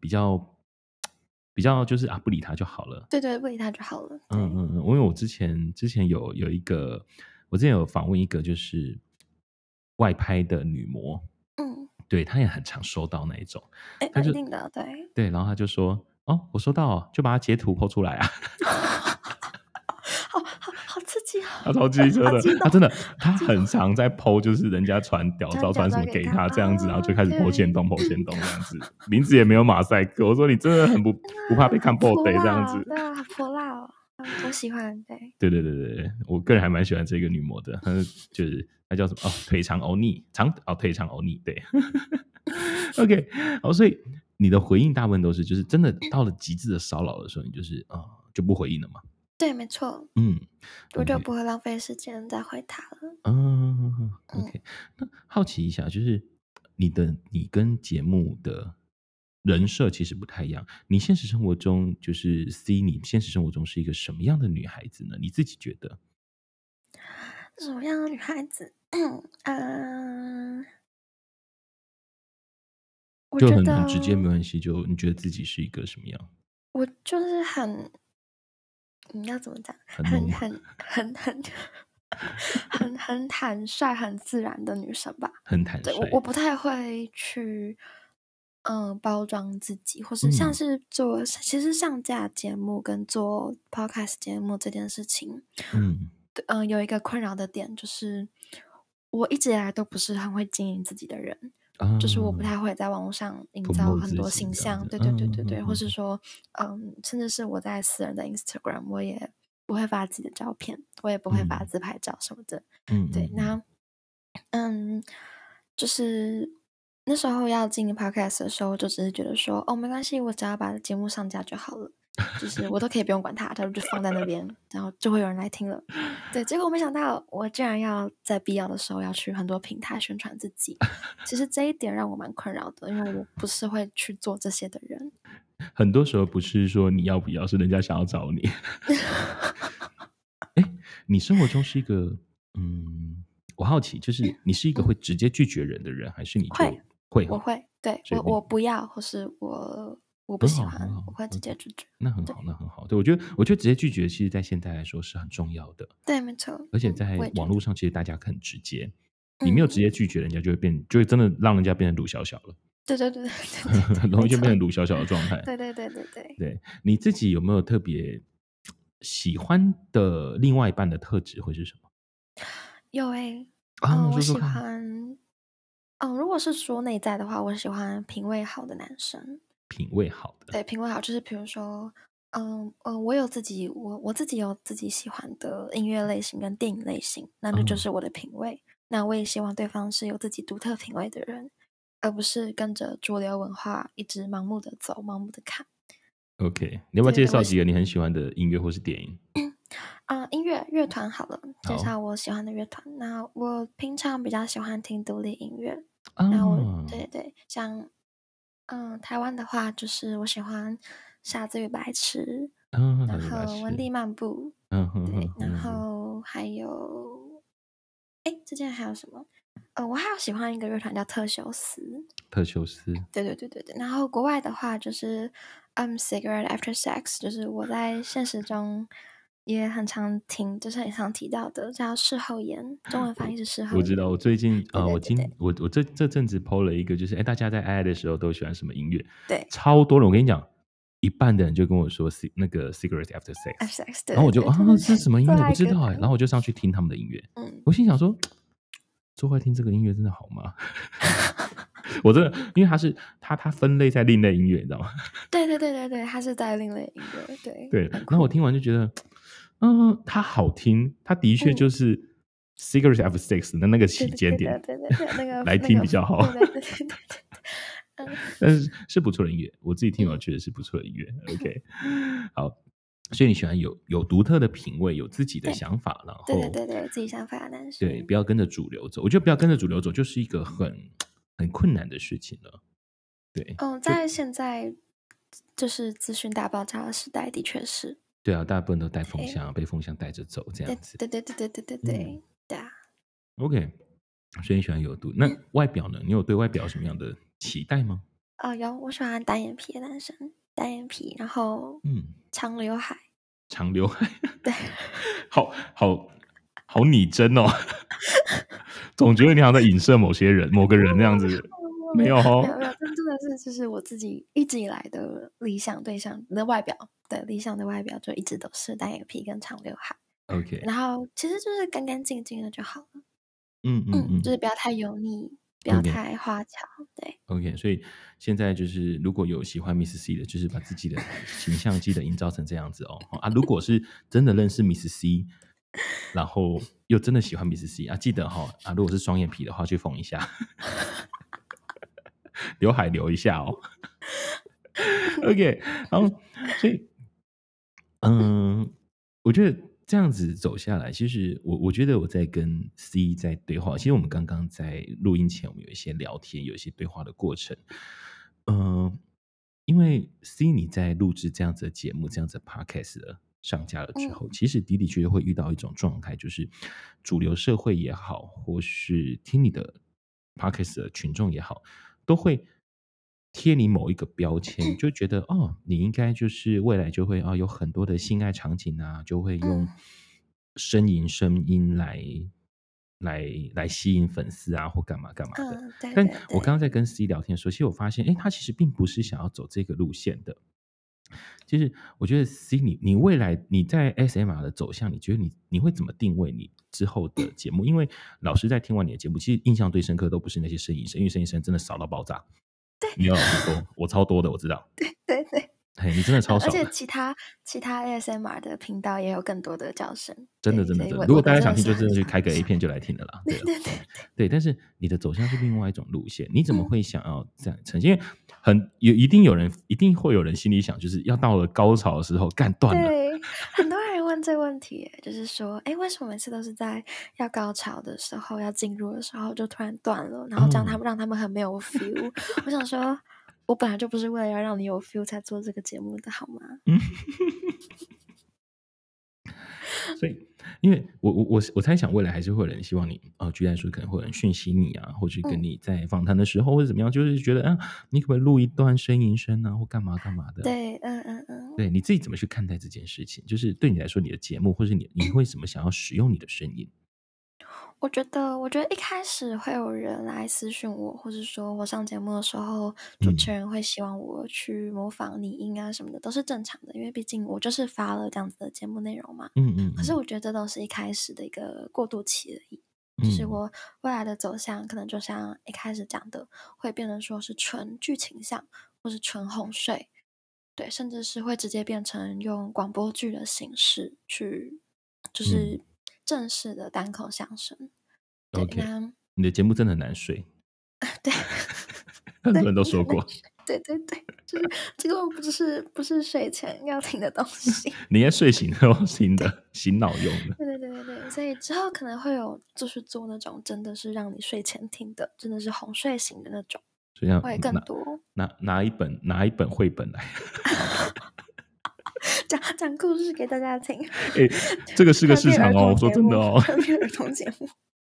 Speaker 2: 就是不理他就好了。
Speaker 1: 对，不理他就好了。
Speaker 2: 因为我之前有一个，我之前有访问一个就是外拍的女模，对，她也很常收到那一种，
Speaker 1: 那一定的，
Speaker 2: 对，然后她就说我收到就把它截图 po 出来啊。
Speaker 1: 好刺激啊！
Speaker 2: 他超机车的，他真的，他很常在 po， 就是人家传屌照传什么给他这样子，然后就开始 po 限动这样子，名字也没有马赛克。我说你真的很不怕被看破这样子。
Speaker 1: 对啊，好泼辣哦，我喜欢。
Speaker 2: 对，我个人还蛮喜欢这个女模的，她叫什么腿长欧尼，腿长欧尼，对。OK， 所以你的回应大部分都是就是真的到了极致的骚扰的时候，你就是就不回应了嘛。
Speaker 1: 对，没错。我就不会浪费时间再回他了。
Speaker 2: OK， 那好奇一下，就是你跟节目的人设其实不太一样。你现实生活中就是 C， 你现实生活中是一个什么样的女孩子呢？你自己觉得？
Speaker 1: 什么样的女孩子？
Speaker 2: 就很直接没关系，就你觉得自己是一个什么样？
Speaker 1: 我就是你要怎么讲？很坦率、很自然的女生吧。
Speaker 2: 很坦率。
Speaker 1: 我不太会去包装自己，或是像是其实上架节目跟做 podcast 节目这件事情，有一个困扰的点就是，我一直以来都不是很会经营自己的人。就是我不太会在网络上营造很多形象，对，或是说，甚至是我在私人的 Instagram， 我也不会发自己的照片，我也不会发自拍照什么的。对，那，就是那时候要进 podcast 的时候，就只是觉得说，没关系，我只要把节目上架就好了。就是我都可以不用管它就放在那边，然后就会有人来听了。对，结果没想到我竟然要在必要的时候要去很多平台宣传自己。其实这一点让我蛮困扰的，因为我不是会去做这些的人。
Speaker 2: 很多时候不是说你要不要，是人家想要找你。你生活中是一个我好奇，就是你是一个会直接拒绝人的人，还是你就会？
Speaker 1: 我会，对，我不要，或是我不喜欢，我会直接拒绝。
Speaker 2: 那很好。对，我觉得直接拒绝，其实在现在来说是很重要的。
Speaker 1: 对，没错。
Speaker 2: 而且在网络上，其实大家很直接，你没有直接拒绝人家，就会真的让人家变成鲁小小了。
Speaker 1: 对，
Speaker 2: 很容易就变成鲁小小的状态。
Speaker 1: 对，
Speaker 2: 你自己有没有特别喜欢的另外一半的特质会是什么？
Speaker 1: 有我喜欢，如果是说内在的话，我喜欢品味好的男生。
Speaker 2: 品味好的，
Speaker 1: 对，品味好就是比如说，我自己有自己喜欢的音乐类型跟电影类型，那就是我的品味。那我也希望对方是有自己独特品味的人。 而不是跟着主流文化一直盲目的走，盲目的看。
Speaker 2: OK， 你要不要介绍几个你很喜欢的音乐或是电影？
Speaker 1: 音乐乐团好了，介绍我喜欢的乐团。那我平常比较喜欢听独立音乐，那我对，像台湾的话，就是我喜欢傻子与白痴，然后文地漫步，对，然后还有，之前还有什么？我还有喜欢一个乐团叫特修斯。对，然后国外的话就是Cigarette After Sex， 就是我在现实中也很常听，就是很常提到的，叫事后烟，中文翻译是事后烟。
Speaker 2: 我知道，我最近
Speaker 1: 对，
Speaker 2: 我这阵子 PO 了一个，就是大家在爱的时候都喜欢什么音乐？
Speaker 1: 对，
Speaker 2: 超多人，我跟你讲，一半的人就跟我说那个 Cigarette After Sex，
Speaker 1: 对，
Speaker 2: 然后我就这是什么音乐？我不知道
Speaker 1: 然
Speaker 2: 后我就上去听他们的音乐，我心想说，做坏听这个音乐真的好吗？我真的，因为它分类在另类音乐，你知道吗？
Speaker 1: 对，它是在另类音乐，
Speaker 2: 对。然后我听完就觉得，它好听，它的确就是 Cigarette After Sex 的那个起间点，
Speaker 1: 对，那个
Speaker 2: 来听比较好。
Speaker 1: 对。
Speaker 2: 但是不错的音乐，我自己听完觉得是不错的音乐。OK， 好，所以你喜欢有独特的品味，有自己的想法，然后
Speaker 1: 对，自己想法的男生，
Speaker 2: 对，不要跟着主流走。我觉得不要跟着主流走，就是一个很困难的事情了。对，
Speaker 1: 在现在就是资讯大爆炸的时代，的确是。
Speaker 2: 对啊，大部分都带风向，被风向带着走，这样子。
Speaker 1: 对啊。
Speaker 2: OK， 所以你喜欢有独。那外表呢？你有对外表有什么样的期待吗？
Speaker 1: 有，我喜欢单眼皮的男生，单眼皮，然后长刘海，
Speaker 2: 长刘海，
Speaker 1: 对，
Speaker 2: 好拟真哦，总觉得你好像在影射某个人那样子。没有，
Speaker 1: 真的是就是我自己一直以来的理想对象的外表，对，理想的外表就一直都是单眼皮跟长刘海。
Speaker 2: OK，
Speaker 1: 然后其实就是干干净净的就好了。就是不要太油腻，不要太花俏，对。
Speaker 2: OK， 所以现在就是如果有喜欢 Miss C 的，就是把自己的形象记得营造成这样子哦。如果是真的认识 Miss C， 然后又真的喜欢 Miss C 记得如果是双眼皮的话，去缝一下，刘海留一下哦。OK， 好，所以我觉得这样子走下来，其实我觉得我在跟 C 在对话。其实我们刚刚在录音前，我们有一些聊天，有一些对话的过程。因为 C 你在录制这样子的节目，这样子的 podcast 上架了之后，其实的确会遇到一种状态，就是主流社会也好，或是听你的 podcast 的群众也好，都会贴你某一个标签，就觉得你应该就是未来就会有很多的性爱场景啊，就会用声音来吸引粉丝啊，或干嘛干嘛的。
Speaker 1: 对。
Speaker 2: 但我刚刚在跟 C 聊天的时候，其实我发现，他其实并不是想要走这个路线的。其实我觉得 C 你未来你在 SMR 的走向，你觉得你会怎么定位你之后的节目？因为老师在听完你的节目，其实印象最深刻都不是那些声音声，因为声音声真的少到爆炸。你要老实说，我超多的，我知道。
Speaker 1: 对。
Speaker 2: 你真的超少的，
Speaker 1: 而且其他 ASMR 的频道也有更多的叫声，
Speaker 2: 真的。如果大家想听，就真的去开个 A 片就来听了啦。对，但是你的走向是另外一种路线，你怎么会想要这样呈现？因为一定会有人心里想，就是要到了高潮的时候干断了。
Speaker 1: 对，很多人问这个问题，就是说，为什么每次都是在要高潮的时候、要进入的时候就突然断了，然后这样让他们很没有 feel？我想说，我本来就不是为了要让你有 feel 才做这个节目的，好吗？
Speaker 2: 所以，因为我猜想未来还是会有人希望你举例来说，可能会有人讯息你啊，或者跟你在访谈的时候或者怎么样，就是觉得你可不可以录一段呻吟声啊，或干嘛干嘛的？
Speaker 1: 对，
Speaker 2: 对，你自己怎么去看待这件事情？就是对你来说，你的节目或是你会怎么想要使用你的声音？
Speaker 1: 我觉得一开始会有人来私讯我，或是说我上节目的时候，主持人会希望我去模仿拟音啊什么的，都是正常的，因为毕竟我就是发了这样子的节目内容嘛。可是我觉得这都是一开始的一个过渡期而已，就是我未来的走向可能就像一开始讲的，会变成说是纯剧情向，或是纯哄睡，对，甚至是会直接变成用广播剧的形式去，就是正式的单口相声。
Speaker 2: OK， 你的节目真的很难睡。
Speaker 1: 对，
Speaker 2: 很多人都说过。
Speaker 1: 对对对，就是这个不是睡前要听的东西，
Speaker 2: 你应该睡醒后听的，醒脑用的。
Speaker 1: 对对对对对，所以之后可能会有就是做那种真的是让你睡前听的，真的是哄睡型的那种，
Speaker 2: 所以
Speaker 1: 会更多。
Speaker 2: 拿一本绘本来
Speaker 1: 讲故事给大家听。
Speaker 2: 这个是个市场哦，我说真的哦。
Speaker 1: 儿童节目。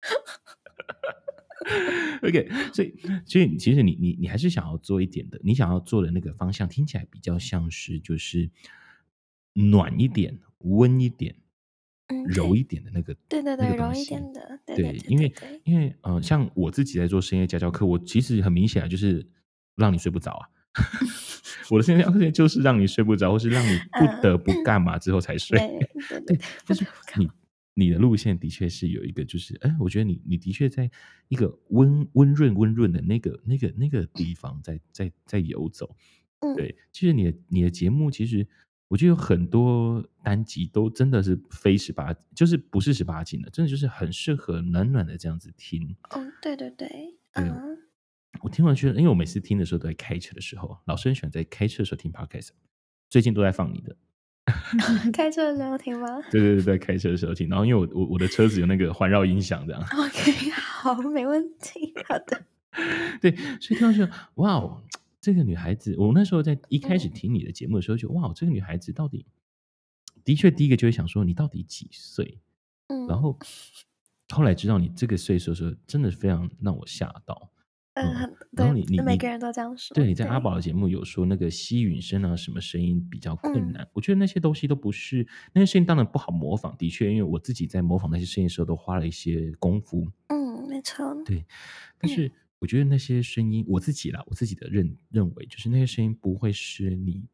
Speaker 2: OK， 所以其实你还是想要做一点的，你想要做的那个方向听起来比较像是就是暖一点、温一点、柔一点的那个
Speaker 1: 对对对，柔一点的，对，
Speaker 2: 因为像我自己在做深夜家教课，我其实很明显就是让你睡不着啊。我的深夜家教课就是让你睡不着，或是让你不得不干嘛之后才睡。对，但是你的路线的确是有一个，就是我觉得你的确在一个温润的那个地方在游走。对，其实你的节目其实我觉得有很多单集都真的是非18，就是不是18禁的，真的就是很适合暖暖的这样子听。
Speaker 1: 对对对，
Speaker 2: 我听完觉得，因为我每次听的时候都在开车的时候，老师很喜欢在开车的时候听 podcast， 最近都在放你的。
Speaker 1: 开车的时候听吗？
Speaker 2: 对，开车的时候听。然后因为我的车子有那个环绕音响，这样。
Speaker 1: OK， 好，没问题，好的。
Speaker 2: 对，所以听到就哇哦，这个女孩子，我那时候在一开始听你的节目的时候，就哇，这个女孩子到底，的确第一个就会想说你到底几岁？然后后来知道你这个岁数的时候，真的非常让我吓到。然后你
Speaker 1: 每个人都这样说。
Speaker 2: 对，你在阿宝的节目有说那个吸吮声啊，什么声音比较困难？我觉得那些东西都不是，那些声音当然不好模仿，的确，因为我自己在模仿那些声音的时候都花了一些功夫。
Speaker 1: 没错。
Speaker 2: 对，但是我觉得那些声音，我自己的认为，就是那些声音不会是你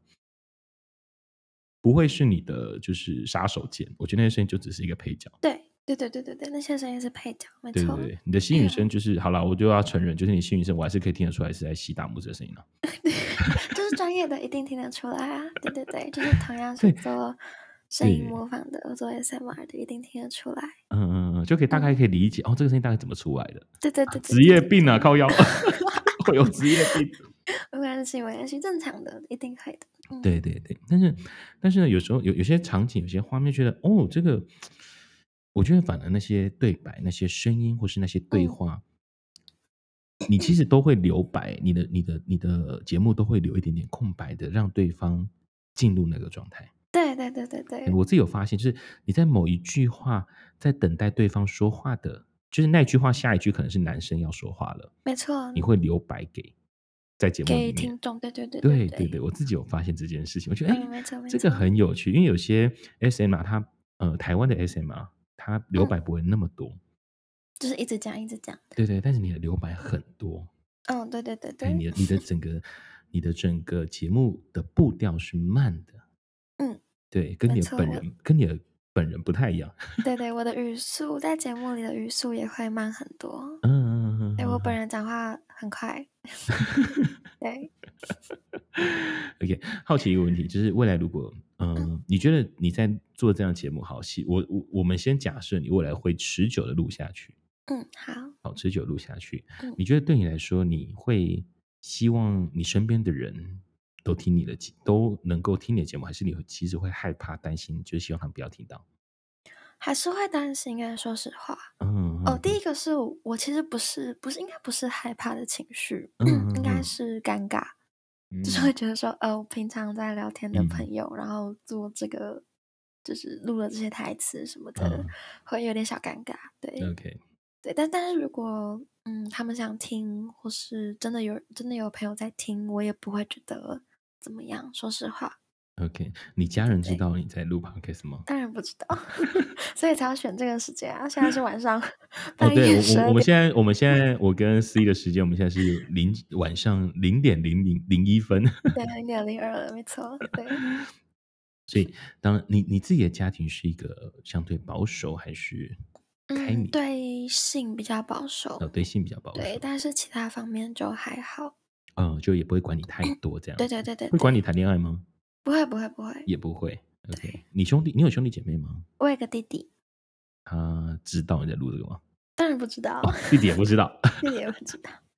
Speaker 2: 的就是杀手锏。我觉得那些声音就只是一个配角。
Speaker 1: 对，那些声音是配角，没错。
Speaker 2: 对，你的吸吮声就是好了，我就要承认，就是你吸吮声，我还是可以听得出来是在吸大拇指的声音了。
Speaker 1: 就是专业的一定听得出来啊！对，就是同样是做声音模仿的，做 ASMR 的，一定听得出来。
Speaker 2: 就可以大概可以理解哦，这个声音大概怎么出来的？
Speaker 1: 对，
Speaker 2: 职业病啊，靠腰会有职业病。
Speaker 1: 没关系，正常的，一定会的。
Speaker 2: 对，但是呢，有时候有些场景、有些画面，觉得这个，我觉得反而那些对白、那些声音，或是那些对话，你其实都会留白，你的节目都会留一点点空白的，让对方进入那个状态。
Speaker 1: 对，
Speaker 2: 我自己有发现，就是你在某一句话在等待对方说话的，就是那句话下一句可能是男生要说话了，
Speaker 1: 没错，
Speaker 2: 你会留白在节目里面
Speaker 1: 给听众。
Speaker 2: 对，我自己有发现这件事情，我觉得
Speaker 1: 没错，
Speaker 2: 这个很有趣，因为有些 SMR 它台湾的 SMR 它留白不会那么多，
Speaker 1: 就是一直讲。
Speaker 2: 对，但是你的留白很多。
Speaker 1: 对，
Speaker 2: 你的整个节目的步调是慢的。对，跟你的本人不太一样。
Speaker 1: 对，我的语速在节目里的语速也会慢很多。对，我本人讲话很快。对。
Speaker 2: OK， 好奇一个问题，就是未来如果你觉得你在做这样的节目，好，我们先假设你未来会持久的录下去。好，持久录下去。你觉得对你来说，你会希望你身边的人都能够听你的节目，还是你其实会害怕、担心，就是希望他们不要听到？
Speaker 1: 还是会担心说实话。第一个是我其实应该不是害怕的情绪，应该是尴尬，就是会觉得说，我平常在聊天的朋友，然后做这个，就是录了这些台词什么的，会有点小尴尬。对
Speaker 2: ，OK，
Speaker 1: 对，但是如果他们想听，或是真的有朋友在听，我也不会觉得怎么样，说实话。
Speaker 2: OK， 你家人知道你在录 podcast 吗？
Speaker 1: 当然不知道，所以才要选这个时间啊！现在是晚上半夜12点。
Speaker 2: 我们现在我跟 C 的时间，我们现在是晚上0:01分。
Speaker 1: 对，0:02了，没错。对。
Speaker 2: 所以，当然你自己的家庭是一个相对保守还是开明？
Speaker 1: 对性比较保守。
Speaker 2: 对性比较保守。
Speaker 1: 对，但是其他方面就还好。
Speaker 2: 就也不会管你太多这样。
Speaker 1: 对。
Speaker 2: 会管你谈恋爱吗？
Speaker 1: 不会。
Speaker 2: 也不会。OK， 你有兄弟姐妹吗？
Speaker 1: 我有个弟弟。
Speaker 2: 他知道你在录这个吗？
Speaker 1: 当然不知道。
Speaker 2: 弟弟也不知道。
Speaker 1: 弟弟也不知道。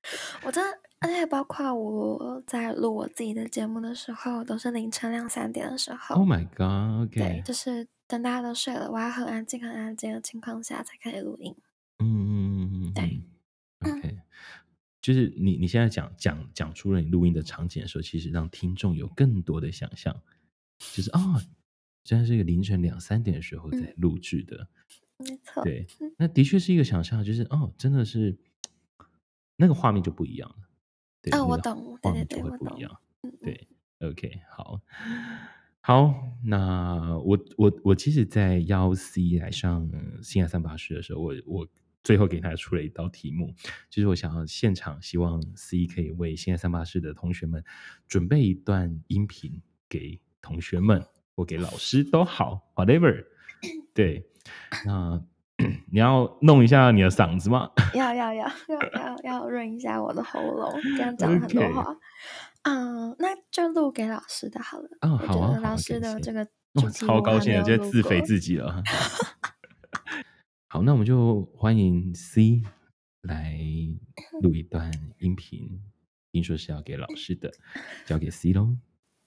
Speaker 1: 我真的，而且包括我在录我自己的节目的时候，都是凌晨2、3点的时候。
Speaker 2: Oh my god！
Speaker 1: 对，
Speaker 2: OK，
Speaker 1: 就是等大家都睡了，我要很安静、很安静的情况下才可以录音。对，
Speaker 2: OK，就是你现在讲出了你录音的场景的时候，其实让听众有更多的想象，就是虽然是一个凌晨2、3点的时候在录制的，
Speaker 1: 没错。
Speaker 2: 对，那的确是一个想象，就是真的是那个画面就不一样了，对，那个
Speaker 1: 我懂，对对对，
Speaker 2: 画面就会
Speaker 1: 我懂。
Speaker 2: 不一样，对，OK，好，那我其实，在邀 C 来上星海384的时候，我最后给他出了一道题目，就是我想要现场，希望 C 可以为星海384的同学们准备一段音频给同学们或给老师都好 ，whatever。对，那你要弄一下你的嗓子吗？
Speaker 1: 要润一下我的喉咙，刚刚讲了很多
Speaker 2: OK，
Speaker 1: 话。那就录给老师的好了。我
Speaker 2: 好啊，好啊，
Speaker 1: 觉得老师
Speaker 2: 感谢。
Speaker 1: 的这个主题
Speaker 2: 超高兴的，
Speaker 1: 我还没有
Speaker 2: 就自肥
Speaker 1: 录过。
Speaker 2: 自己了。好，那我们就欢迎 C 来录一段音频，听说是要给老师的，交给 C 咯。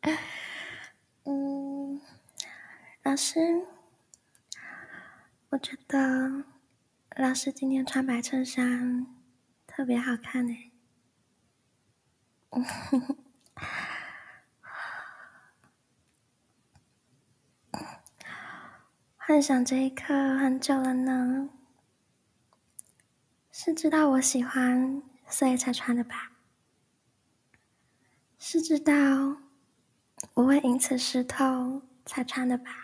Speaker 1: 老师，我觉得老师今天穿白衬衫特别好看耶。幻想这一刻很久了呢，是知道我喜欢所以才穿的吧？是知道我会因此湿透才穿的吧？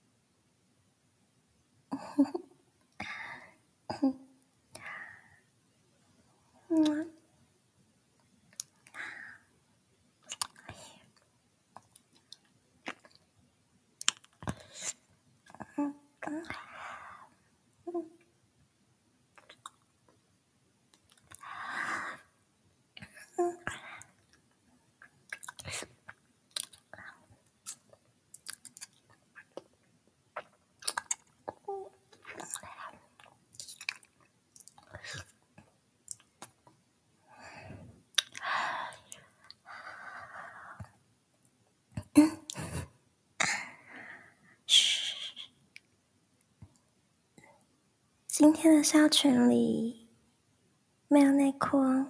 Speaker 1: 今天的校裙里没有内裤哦。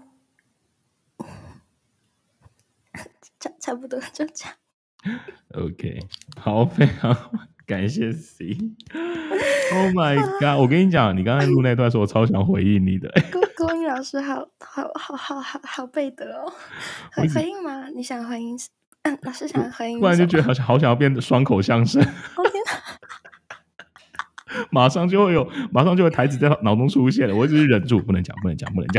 Speaker 1: 差不多就这样。
Speaker 2: OK，好，非常感谢 C。Oh my god！我跟你讲，你刚才录那段时候，我超想回应你的。
Speaker 1: 郭英老师好背德哦。回应吗？你想回应？老师想回应，
Speaker 2: 突然就觉得好想要变双口相声。
Speaker 1: 天哪！
Speaker 2: 马上就会台词在脑中出现了，我一直忍住，不能讲。
Speaker 1: 天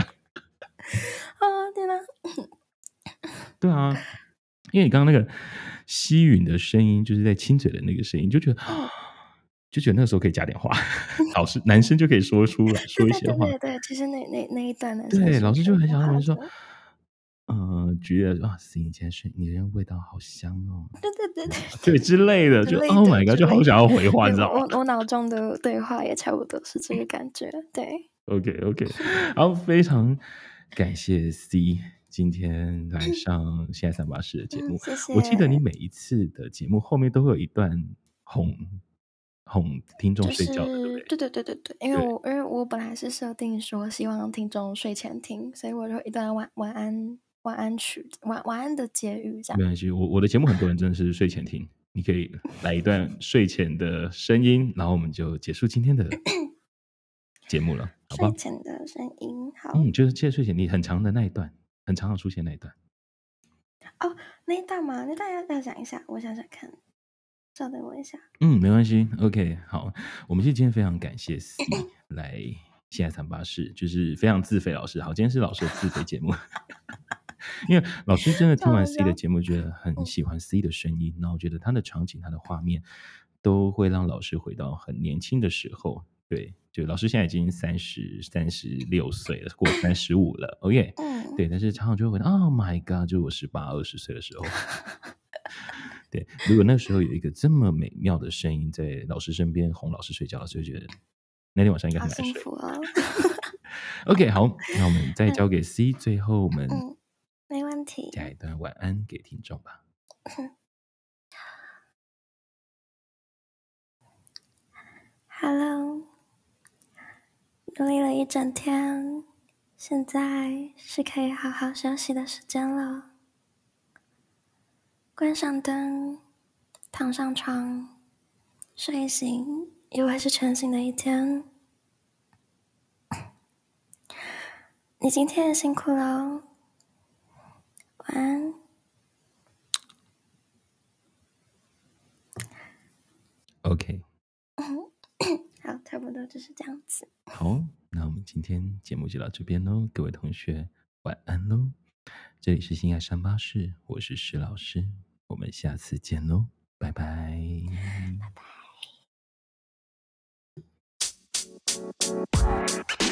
Speaker 1: 哪！
Speaker 2: 对啊，因为你刚刚那个吸吮的声音，就是在亲嘴的那个声音，就觉得那个时候可以加点话，男生就可以说出来，说一些话。
Speaker 1: 对，其实那一段男
Speaker 2: 生对老师就很想让人说，觉得你今天你的味道好香哦，对之类的，就 Oh my god， 就好想要回话，你知道吗？
Speaker 1: 我脑中的对话也差不多是这个感觉，对。
Speaker 2: OK， 好，非常感谢 C 今天来上现在384的节目。
Speaker 1: 谢谢。
Speaker 2: 我记得你每一次的节目后面都会有一段哄听众睡觉的，对不对？
Speaker 1: 对，因为我本来是设定说希望听众睡前听，所以我就一段晚安曲，晚安的结语这样。
Speaker 2: 没关系，我的节目很多人真的是睡前听，你可以来一段睡前的声音，然后我们就结束今天的节目了，好不好？
Speaker 1: 睡前的声音，好。
Speaker 2: 就是借睡前你很长的那一段，很常出现那一段。
Speaker 1: 那一段吗？那一段要讲一下，我想想看。稍等我一下。
Speaker 2: 没关系 ，OK， 好，我们今天非常感谢 C 来现在384，就是非常自肥老师。好，今天是老师的自肥节目，因为老师真的听完 C 的节目，觉得很喜欢 C 的声音，然后觉得他的场景、他的画面都会让老师回到很年轻的时候。对，就老师现在已经36岁了，过35了，OK，对，但是常常就会回到 Oh my god， 就是我18、20岁的时候。对，如果那时候有一个这么美妙的声音在老师身边哄老师睡觉，老师就觉得那天晚上应该很难睡。
Speaker 1: 好幸福哦。
Speaker 2: OK， 好，那我们再交给 C，最后我们
Speaker 1: 没问题，
Speaker 2: 加一段晚安给听众吧。
Speaker 1: Hello， 努力了一整天，现在是可以好好休息的时间了。关上灯，躺上床，睡醒又会是全新的一天。你今天也辛苦了，晚安。
Speaker 2: OK，
Speaker 1: 好，差不多就是这样子。
Speaker 2: 好，那我们今天节目就到这边喽，各位同学晚安喽。这里是新爱上巴士，我是施老师，我们下次见喽，拜拜。
Speaker 1: 拜拜。